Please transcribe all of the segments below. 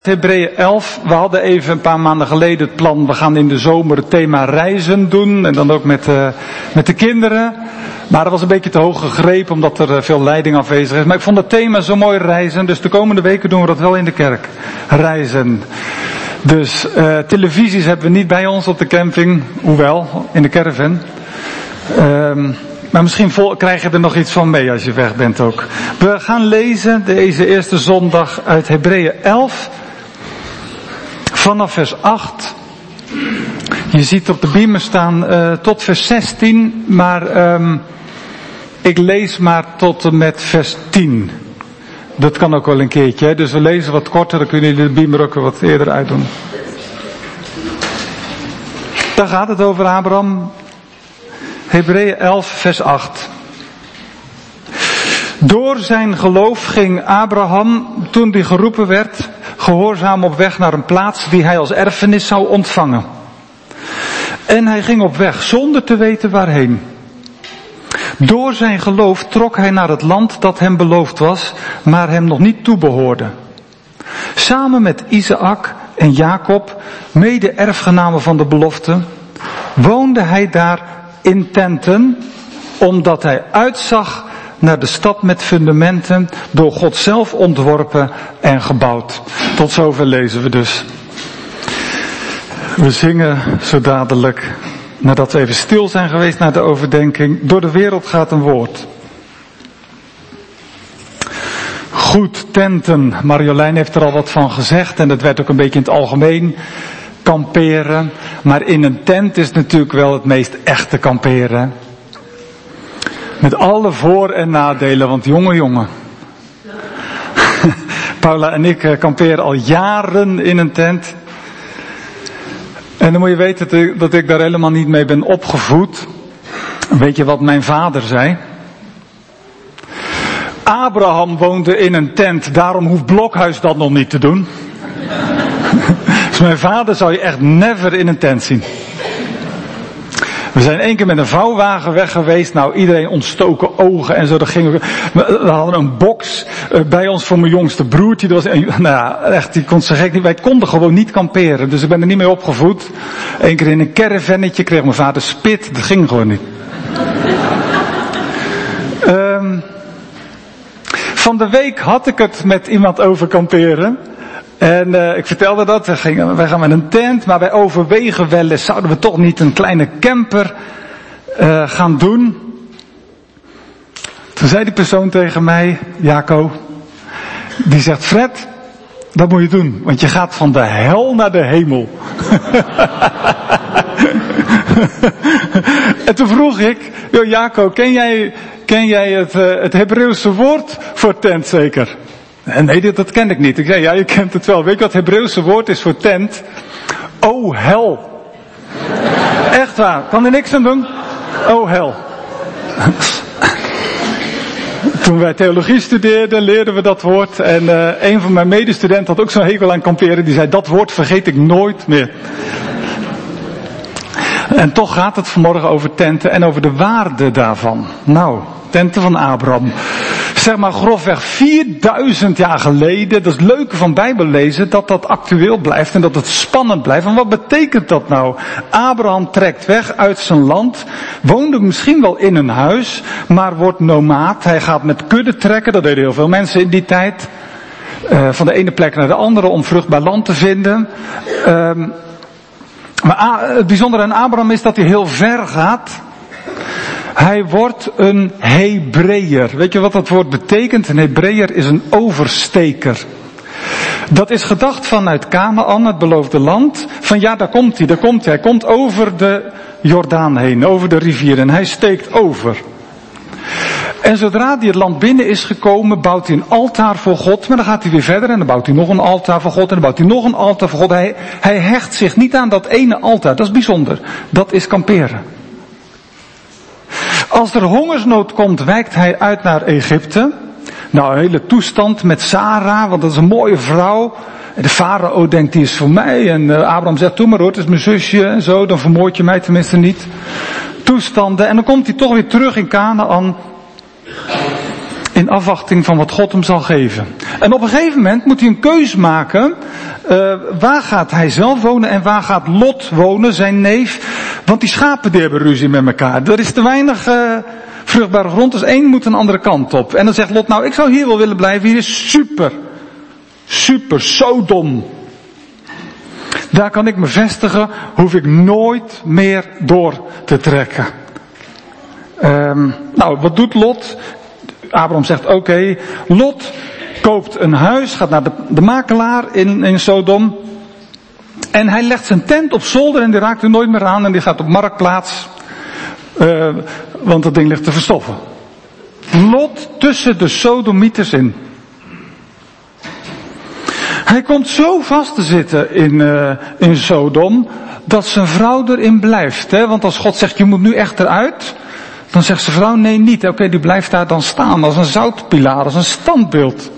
Hebreeën 11, we hadden even een paar maanden geleden het plan, we gaan in de zomer het thema reizen doen en dan ook met de kinderen. Maar dat was een beetje te hoog gegrepen omdat er veel leiding afwezig is. Maar ik vond het thema zo mooi, reizen, dus de komende weken doen we dat wel in de kerk. Reizen. Dus televisies hebben we niet bij ons op de camping, hoewel, in de caravan. Maar misschien krijg je er nog iets van mee als je weg bent ook. We gaan lezen deze eerste zondag uit Hebreeën 11. Vanaf vers 8. Je ziet op de beamer staan tot vers 16. Maar ik lees maar tot en met vers 10. Dat kan ook wel een keertje. Hè? Dus we lezen wat korter. Dan kunnen jullie de beamer ook wat eerder uitdoen. Daar gaat het over Abraham. Hebreeën 11 vers 8. Door zijn geloof ging Abraham, toen hij geroepen werd, gehoorzaam op weg naar een plaats die hij als erfenis zou ontvangen. En hij ging op weg zonder te weten waarheen. Door zijn geloof trok hij naar het land dat hem beloofd was, maar hem nog niet toebehoorde. Samen met Isaac en Jacob, mede erfgenamen van de belofte, woonde hij daar in tenten, omdat hij uitzag naar de stad met fundamenten, door God zelf ontworpen en gebouwd. Tot zover lezen we dus. We zingen zo dadelijk, nadat we even stil zijn geweest naar de overdenking, door de wereld gaat een woord. Goed, tenten. Marjolein heeft er al wat van gezegd en dat werd ook een beetje in het algemeen. Kamperen, maar in een tent is natuurlijk wel het meest echte kamperen. Met alle voor- en nadelen, want jongen. Paula en ik kamperen al jaren in een tent. En dan moet je weten dat ik daar helemaal niet mee ben opgevoed. Weet je wat mijn vader zei? Abraham woonde in een tent, daarom hoeft Blokhuis dat nog niet te doen. Dus mijn vader zou je echt never in een tent zien. We zijn 1 keer met een vouwwagen weg geweest. Nou, iedereen ontstoken ogen en zo. We hadden een box bij ons voor mijn jongste broertje. Dat was, echt, die kon zo gek niet. Wij konden gewoon niet kamperen. Dus ik ben er niet mee opgevoed. 1 keer in een caravannetje kreeg mijn vader spit. Dat ging gewoon niet. Van de week had ik het met iemand over kamperen. En ik vertelde dat, wij gaan met een tent, maar wij overwegen wel eens, zouden we toch niet een kleine camper gaan doen? Toen zei die persoon tegen mij, Jaco, die zegt, Fred, dat moet je doen, want je gaat van de hel naar de hemel. En toen vroeg ik, Jaco, ken jij het Hebreeuwse woord voor tent zeker? Nee, dat ken ik niet. Ik zei, ja, je kent het wel. Weet je wat het Hebreeuwse woord is voor tent? Oh, hel. Echt waar. Kan er niks aan doen? Oh, hel. Toen wij theologie studeerden, leerden we dat woord. En een van mijn medestudenten had ook zo'n hekel aan kamperen. Die zei, dat woord vergeet ik nooit meer. En toch gaat het vanmorgen over tenten en over de waarde daarvan. Nou, tenten van Abraham. Zeg maar grofweg 4000 jaar geleden, dat is het leuke van Bijbel lezen, dat actueel blijft en dat het spannend blijft. En wat betekent dat nou? Abraham trekt weg uit zijn land, woonde misschien wel in een huis, maar wordt nomaat. Hij gaat met kudde trekken, dat deden heel veel mensen in die tijd. Van de ene plek naar de andere om vruchtbaar land te vinden. Maar het bijzondere aan Abraham is dat hij heel ver gaat. Hij wordt een Hebreeër. Weet je wat dat woord betekent? Een Hebreeër is een oversteker. Dat is gedacht vanuit Kanaan, het beloofde land. Van ja, daar komt hij. Hij komt over de Jordaan heen, over de rivier. En hij steekt over. En zodra hij het land binnen is gekomen, bouwt hij een altaar voor God. Maar dan gaat hij weer verder en dan bouwt hij nog een altaar voor God. En dan bouwt hij nog een altaar voor God. Hij hecht zich niet aan dat ene altaar. Dat is bijzonder. Dat is kamperen. Als er hongersnood komt, wijkt hij uit naar Egypte. Nou, een hele toestand met Sarah, want dat is een mooie vrouw. En de farao denkt, die is voor mij. En Abraham zegt, doe maar hoor, het is mijn zusje. En zo, dan vermoord je mij tenminste niet. Toestanden. En dan komt hij toch weer terug in Kanaan. In afwachting van wat God hem zal geven. En op een gegeven moment moet hij een keus maken. Waar gaat hij zelf wonen en waar gaat Lot wonen, zijn neef? Want die schapen die hebben ruzie met elkaar. Er is te weinig vruchtbare grond, dus één moet een andere kant op. En dan zegt Lot, nou ik zou hier wel willen blijven, hier is super, Sodom. Daar kan ik me vestigen, hoef ik nooit meer door te trekken. Nou, wat doet Lot? Abraham zegt, oké, Lot koopt een huis, gaat naar de makelaar in Sodom. En hij legt zijn tent op zolder en die raakt er nooit meer aan en die gaat op marktplaats. Want dat ding ligt te verstoffen. Lot tussen de Sodomieters in. Hij komt zo vast te zitten in Sodom, dat zijn vrouw erin blijft. Hè? Want als God zegt, je moet nu echt eruit, dan zegt zijn vrouw, nee niet. Oké, die blijft daar dan staan als een zoutpilaar, als een standbeeld.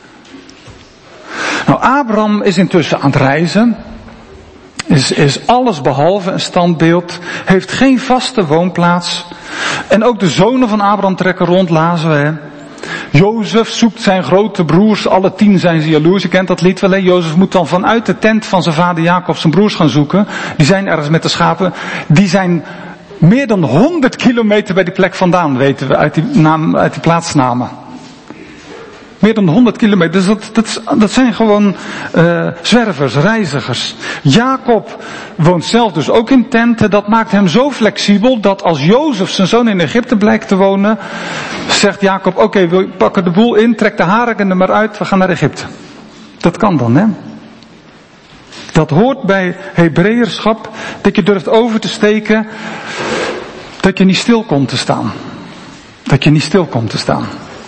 Nou, Abraham is intussen aan het reizen. Is alles behalve een standbeeld. Heeft geen vaste woonplaats. En ook de zonen van Abraham trekken rond, lazen we. Hè? Jozef zoekt zijn grote broers, alle 10 zijn ze jaloers. Je kent dat lied wel, hè? Jozef moet dan vanuit de tent van zijn vader Jacob zijn broers gaan zoeken. Die zijn ergens met de schapen. Die zijn meer dan 100 kilometer bij die plek vandaan, weten we, uit die plaatsnamen. Meer dan 100 kilometer, dus dat zijn gewoon zwervers, reizigers. Jacob woont zelf dus ook in tenten. Dat maakt hem zo flexibel dat als Jozef zijn zoon in Egypte blijkt te wonen, zegt Jacob, oké, we pakken de boel in, trek de haringen er maar uit, we gaan naar Egypte. Dat kan dan, hè. Dat hoort bij Hebreeërschap, dat je durft over te steken, dat je niet stil komt te staan. Dat je niet stil komt te staan.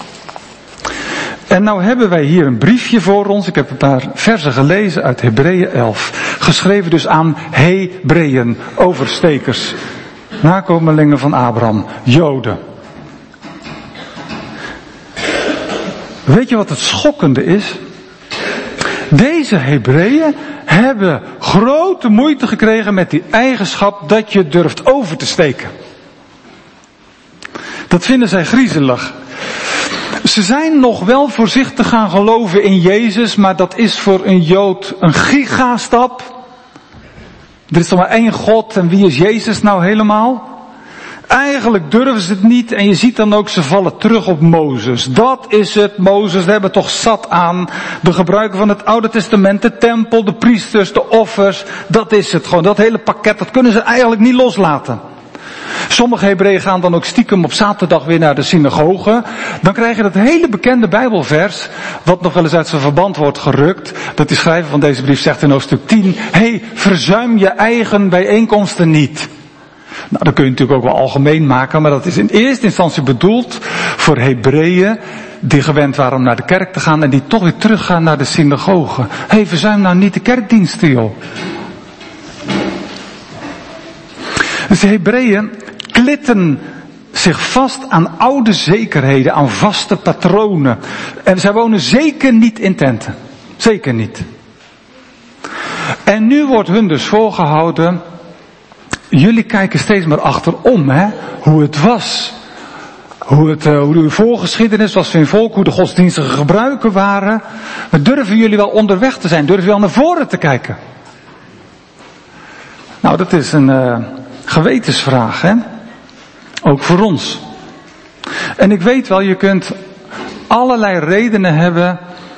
En nou hebben wij hier een briefje voor ons. Ik heb een paar versen gelezen uit Hebreeën 11. Geschreven dus aan Hebreeën, overstekers. Nakomelingen van Abraham, Joden. Weet je wat het schokkende is? Deze Hebreeën hebben grote moeite gekregen met die eigenschap dat je durft over te steken. Dat vinden zij griezelig. Ze zijn nog wel voorzichtig gaan geloven in Jezus, maar dat is voor een Jood een gigastap. Er is toch maar één God en wie is Jezus nou helemaal? Eigenlijk durven ze het niet en je ziet dan ook, ze vallen terug op Mozes. Dat is het, Mozes, we hebben toch zat aan. De gebruiken van het Oude Testament, de tempel, de priesters, de offers. Dat is het gewoon, dat hele pakket, dat kunnen ze eigenlijk niet loslaten. Sommige Hebreeën gaan dan ook stiekem op zaterdag weer naar de synagoge. Dan krijg je dat hele bekende Bijbelvers, wat nog wel eens uit zijn verband wordt gerukt. Dat de schrijver van deze brief zegt in hoofdstuk 10, verzuim je eigen bijeenkomsten niet. Nou, dat kun je natuurlijk ook wel algemeen maken, maar dat is in eerste instantie bedoeld voor Hebreeën die gewend waren om naar de kerk te gaan en die toch weer teruggaan naar de synagoge. Verzuim nou niet de kerkdiensten, joh. Dus de Hebreeën klitten zich vast aan oude zekerheden, aan vaste patronen. En zij wonen zeker niet in tenten. Zeker niet. En nu wordt hun dus voorgehouden, jullie kijken steeds maar achterom, hè, hoe het was. Hoe de voorgeschiedenis was van je volk, hoe de godsdienstige gebruiken waren. Maar durven jullie wel onderweg te zijn? Durven jullie wel naar voren te kijken? Nou, dat is een gewetensvraag, hè? Ook voor ons. En ik weet wel, je kunt allerlei redenen hebben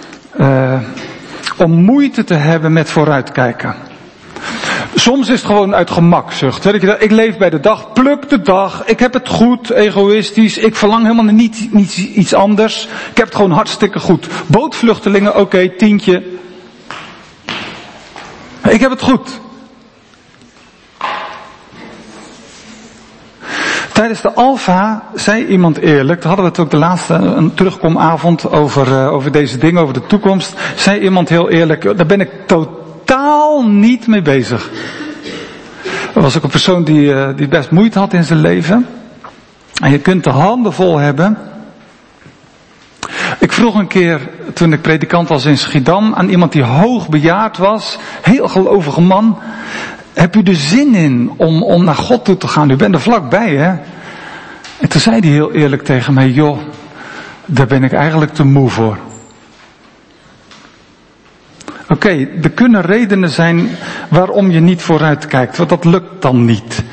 om moeite te hebben met vooruitkijken. Soms is het gewoon uit gemakzucht. Ik leef bij de dag, pluk de dag, ik heb het goed, egoïstisch, ik verlang helemaal niet iets anders. Ik heb het gewoon hartstikke goed. Bootvluchtelingen, oké, 10. Ik heb het goed. Tijdens de Alpha zei iemand eerlijk, daar hadden we het ook de laatste een terugkomavond over deze dingen, over de toekomst. Zei iemand heel eerlijk, daar ben ik totaal niet mee bezig. Er was ook een persoon die best moeite had in zijn leven. En je kunt de handen vol hebben. Ik vroeg een keer, toen ik predikant was in Schiedam, aan iemand die hoogbejaard was, heel gelovige man. Heb u er zin in om naar God toe te gaan? U bent er vlakbij, hè? En toen zei hij heel eerlijk tegen mij, joh, daar ben ik eigenlijk te moe voor. Oké, er kunnen redenen zijn waarom je niet vooruit kijkt, want dat lukt dan niet.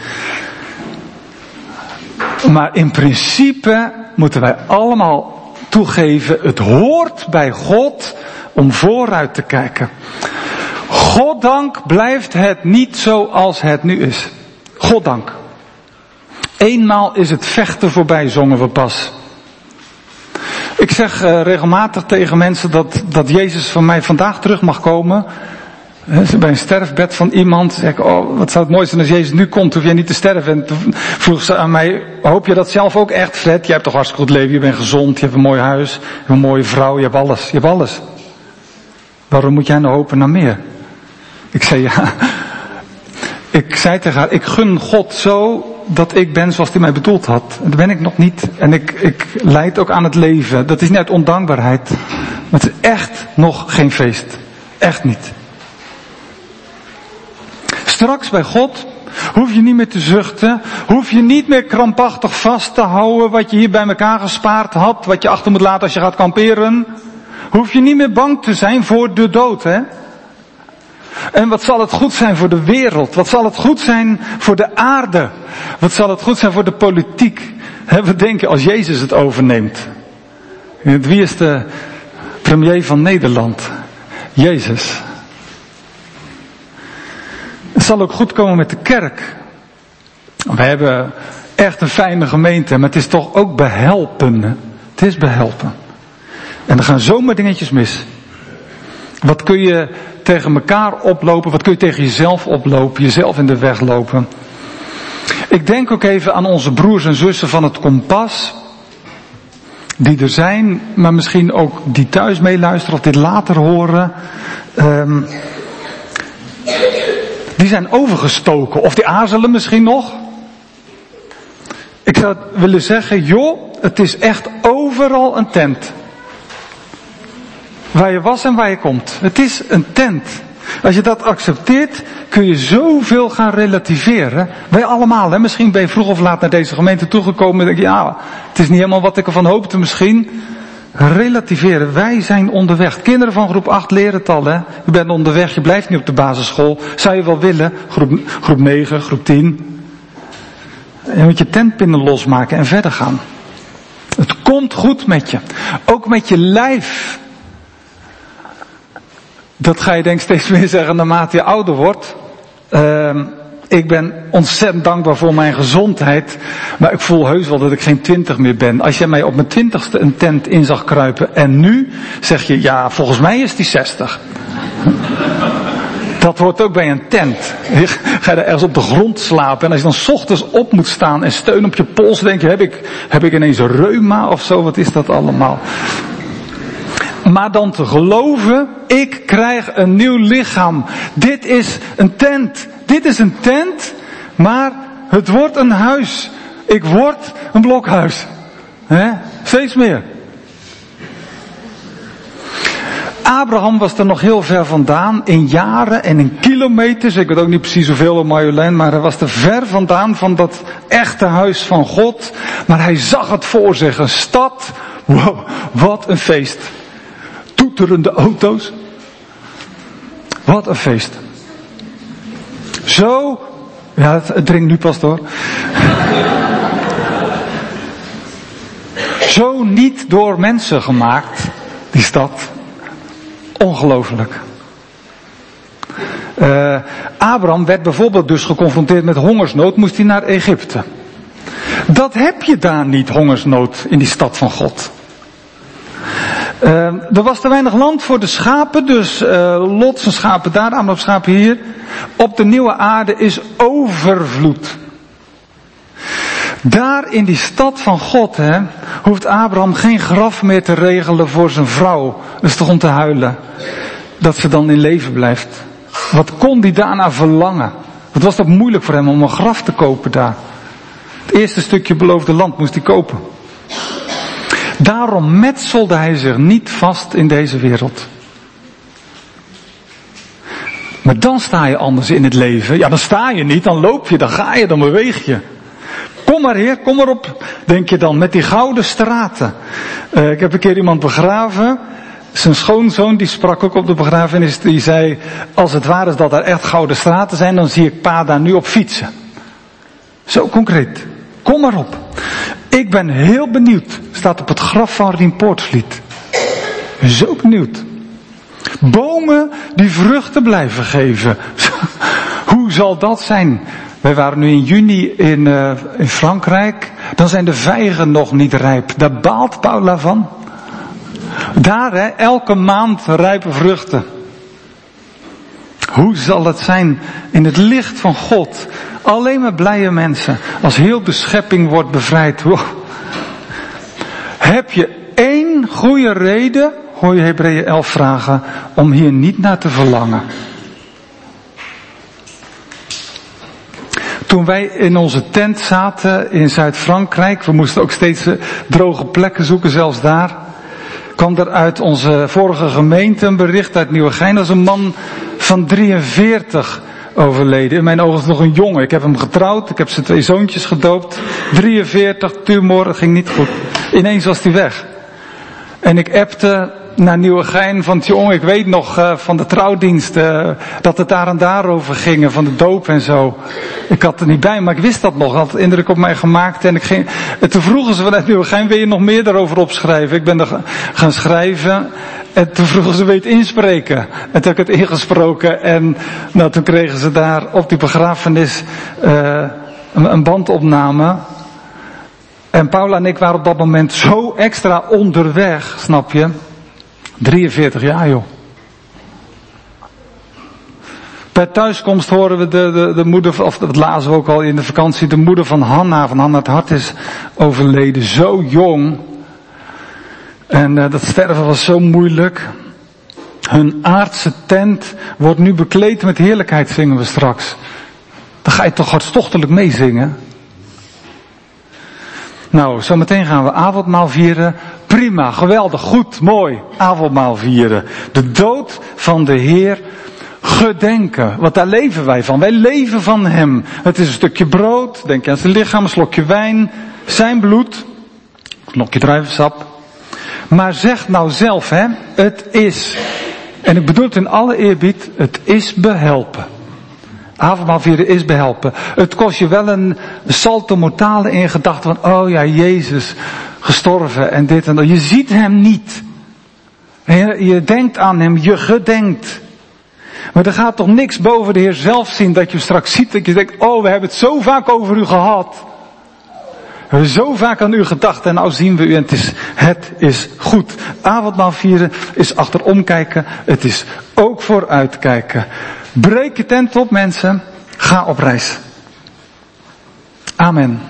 Maar in principe moeten wij allemaal toegeven, het hoort bij God om vooruit te kijken. Goddank blijft het niet zoals het nu is. Goddank. Eenmaal is het vechten voorbij, zongen we pas. Ik zeg regelmatig tegen mensen dat Jezus van mij vandaag terug mag komen. Bij een sterfbed van iemand. Zeg ik, oh, wat zou het mooi zijn als Jezus nu komt, hoef jij niet te sterven. En toen vroeg ze aan mij, hoop je dat zelf ook echt, Fred? Jij hebt toch hartstikke goed leven, je bent gezond, je hebt een mooi huis, je hebt een mooie vrouw, je hebt alles. Je hebt alles. Waarom moet jij nou hopen naar meer? Ik zei ja. Ik zei tegen haar, ik gun God zo dat ik ben zoals hij mij bedoeld had. En dat ben ik nog niet. En ik lijd ook aan het leven. Dat is niet uit ondankbaarheid. Maar het is echt nog geen feest. Echt niet. Straks bij God hoef je niet meer te zuchten. Hoef je niet meer krampachtig vast te houden wat je hier bij elkaar gespaard had. Wat je achter moet laten als je gaat kamperen. Hoef je niet meer bang te zijn voor de dood, hè? En wat zal het goed zijn voor de wereld? Wat zal het goed zijn voor de aarde? Wat zal het goed zijn voor de politiek? We denken als Jezus het overneemt. Wie is de premier van Nederland? Jezus. Het zal ook goed komen met de kerk. We hebben echt een fijne gemeente, maar het is toch ook behelpen. Het is behelpen. En er gaan zomaar dingetjes mis. Wat kun je tegen elkaar oplopen? Wat kun je tegen jezelf oplopen? Jezelf in de weg lopen? Ik denk ook even aan onze broers en zussen van het Kompas. Die er zijn, maar misschien ook die thuis meeluisteren of dit later horen. Die zijn overgestoken. Of die aarzelen misschien nog. Ik zou willen zeggen, joh, het is echt overal een tent. Waar je was en waar je komt. Het is een tent. Als je dat accepteert, kun je zoveel gaan relativeren. Wij allemaal, hè? Misschien ben je vroeg of laat naar deze gemeente toegekomen en denk je, ja, het is niet helemaal wat ik ervan hoopte misschien. Relativeren, wij zijn onderweg. Kinderen van groep 8 leren het al, hè. Je bent onderweg, je blijft niet op de basisschool. Zou je wel willen, groep 9, groep 10. Je moet je tentpinnen losmaken en verder gaan. Het komt goed met je. Ook met je lijf. Dat ga je denk ik steeds meer zeggen naarmate je ouder wordt. Ik ben ontzettend dankbaar voor mijn gezondheid. Maar ik voel heus wel dat ik geen 20 meer ben. Als jij mij op mijn 20ste een tent in zag kruipen. En nu zeg je, ja, volgens mij is die 60. Dat hoort ook bij een tent. Ga je daar ergens op de grond slapen. En als je dan 's ochtends op moet staan en steun op je pols. Denk je, heb ik ineens een reuma of zo? Wat is dat allemaal? Maar dan te geloven, ik krijg een nieuw lichaam. Dit is een tent. Dit is een tent, maar het wordt een huis. Ik word een blokhuis. Steeds meer. Abraham was er nog heel ver vandaan, in jaren en in kilometers. Ik weet ook niet precies hoeveel op Marjolein, maar hij was er ver vandaan van dat echte huis van God. Maar hij zag het voor zich, een stad. Wow, wat een feest. Toeterende auto's. Wat een feest. Zo, ja, het dringt nu pas door. Zo niet door mensen gemaakt, die stad. Ongelooflijk. Abraham werd bijvoorbeeld dus geconfronteerd met hongersnood, moest hij naar Egypte. Dat heb je daar niet, hongersnood, in die stad van God. Er was te weinig land voor de schapen, dus Lot zijn schapen daar, Abraham's schapen hier. Op de nieuwe aarde is overvloed. Daar in die stad van God, hoeft Abraham geen graf meer te regelen voor zijn vrouw. Dat is toch om te huilen. Dat ze dan in leven blijft. Wat kon die daarna verlangen? Wat was dat moeilijk voor hem om een graf te kopen daar. Het eerste stukje beloofde land moest hij kopen. Daarom metselde hij zich niet vast in deze wereld. Maar dan sta je anders in het leven. Ja, dan sta je niet, dan loop je, dan ga je, dan beweeg je. Kom maar Heer, kom maar op, denk je dan, met die gouden straten. Ik heb een keer iemand begraven. Zijn schoonzoon, die sprak ook op de begrafenis, die zei, als het waar is dat er echt gouden straten zijn, dan zie ik pa daar nu op fietsen. Zo concreet. Kom maar op. Ik ben heel benieuwd. Staat op het graf van Rien Poortvliet. Zo benieuwd. Bomen die vruchten blijven geven. Hoe zal dat zijn? Wij waren nu in juni in Frankrijk. Dan zijn de vijgen nog niet rijp. Daar baalt Paula van. Daar, elke maand rijpe vruchten. Hoe zal het zijn in het licht van God? Alleen maar blije mensen. Als heel de schepping wordt bevrijd. Wow. Heb je één goede reden, hoor je Hebreeën 11 vragen, om hier niet naar te verlangen? Toen wij in onze tent zaten in Zuid-Frankrijk, we moesten ook steeds droge plekken zoeken, zelfs daar, kwam er uit onze vorige gemeente een bericht uit Nieuwegein. Dat is een man van 43 overleden. In mijn ogen is nog een jongen. Ik heb hem getrouwd, ik heb zijn 2 zoontjes gedoopt. 43, tumor, het ging niet goed. Ineens was hij weg. En ik appte naar Nieuwegein van, jongen, ik weet nog van de trouwdienst, dat het daar en daarover ging, van de doop en zo. Ik had er niet bij, maar ik wist dat nog, had indruk op mij gemaakt. En toen vroegen ze vanuit Nieuwegein, wil je nog meer daarover opschrijven? Ik ben er gaan schrijven. En toen vroegen ze, wil je het inspreken? En toen heb ik het ingesproken. En toen kregen ze daar op die begrafenis een bandopname. En Paula en ik waren op dat moment zo extra onderweg, snap je? 43 jaar, joh. Bij thuiskomst horen we de moeder, of dat lazen we ook al in de vakantie, de moeder van Hanna het Hart is overleden, zo jong. En dat sterven was zo moeilijk. Hun aardse tent wordt nu bekleed met heerlijkheid, zingen we straks. Dan ga je toch hartstochtelijk meezingen. Nou, zometeen gaan we avondmaal vieren. Prima, geweldig, goed, mooi. Avondmaal vieren. De dood van de Heer gedenken. Want daar leven wij van. Wij leven van Hem. Het is een stukje brood. Denk je aan zijn lichaam, een slokje wijn. Zijn bloed. Een slokje druivensap. Maar zeg nou zelf, het is. En ik bedoel het in alle eerbied. Het is behelpen. Avondmaal vieren is behelpen. Het kost je wel een salto mortale in gedachten van, oh ja, Jezus gestorven en dit en dat. Je ziet Hem niet. Je denkt aan Hem, je gedenkt. Maar er gaat toch niks boven de Heer zelf zien dat je straks ziet, dat je denkt, oh, we hebben het zo vaak over U gehad. We hebben zo vaak aan U gedacht en nou zien we U en het is goed. Avondmaal vieren is achterom kijken, het is ook vooruitkijken. Breek je tent op, mensen. Ga op reis. Amen.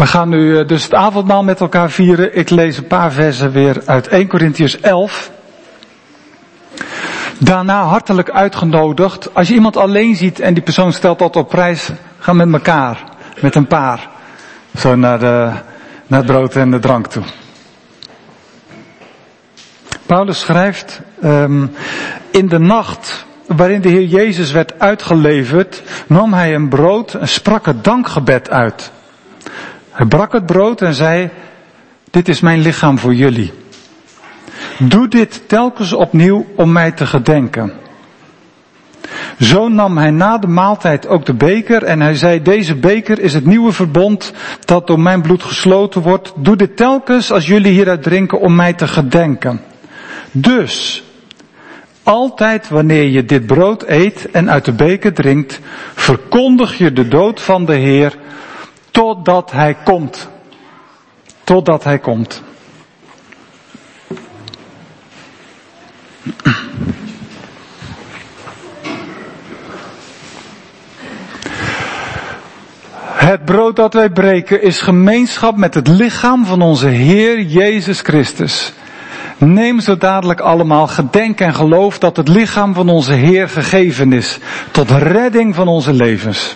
We gaan nu dus het avondmaal met elkaar vieren. Ik lees een paar versen weer uit 1 Korintiërs 11. Daarna hartelijk uitgenodigd. Als je iemand alleen ziet en die persoon stelt dat op prijs, ga met elkaar, met een paar, zo naar het brood en de drank toe. Paulus schrijft, in de nacht waarin de Heer Jezus werd uitgeleverd, nam hij een brood en sprak het dankgebed uit. Hij brak het brood en zei, dit is mijn lichaam voor jullie. Doe dit telkens opnieuw om mij te gedenken. Zo nam hij na de maaltijd ook de beker en hij zei, deze beker is het nieuwe verbond dat door mijn bloed gesloten wordt. Doe dit telkens als jullie hieruit drinken om mij te gedenken. Dus, altijd wanneer je dit brood eet en uit de beker drinkt, verkondig je de dood van de Heer totdat hij komt. Totdat hij komt. Het brood dat wij breken is gemeenschap met het lichaam van onze Heer Jezus Christus. Neem zo dadelijk allemaal gedenk en geloof dat het lichaam van onze Heer gegeven is, tot redding van onze levens.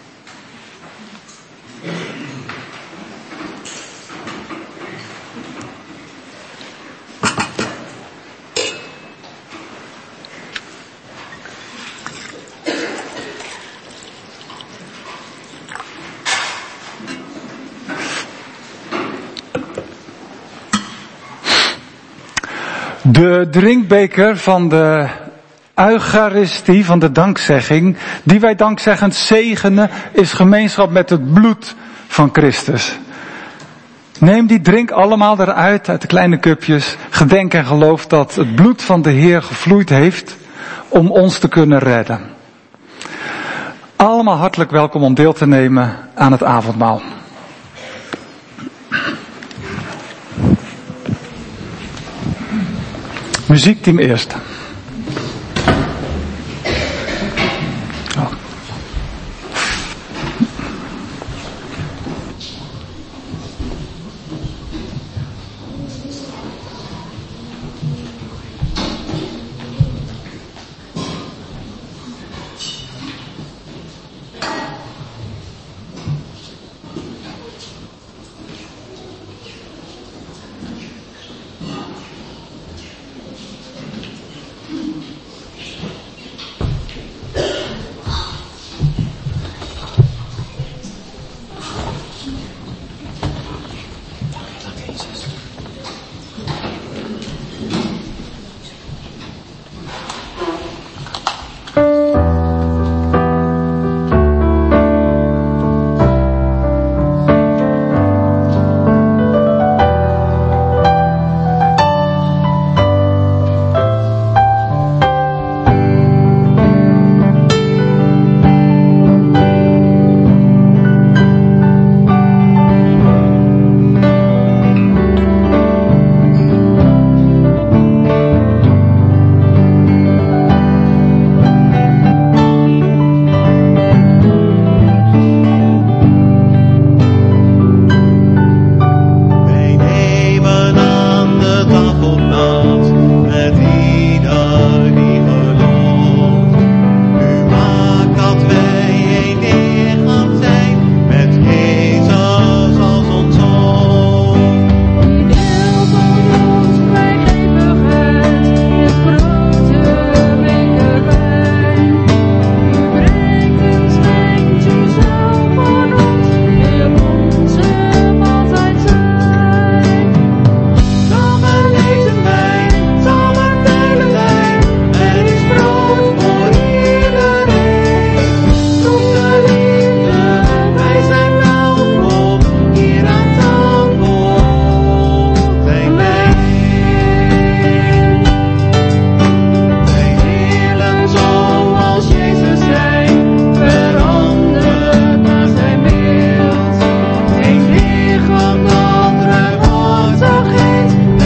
De drinkbeker van de Eucharistie, van de dankzegging, die wij dankzeggend zegenen, is gemeenschap met het bloed van Christus. Neem die drink allemaal eruit, uit de kleine cupjes. Gedenk en geloof dat het bloed van de Heer gevloeid heeft om ons te kunnen redden. Allemaal hartelijk welkom om deel te nemen aan het avondmaal. Muziekteam eerst.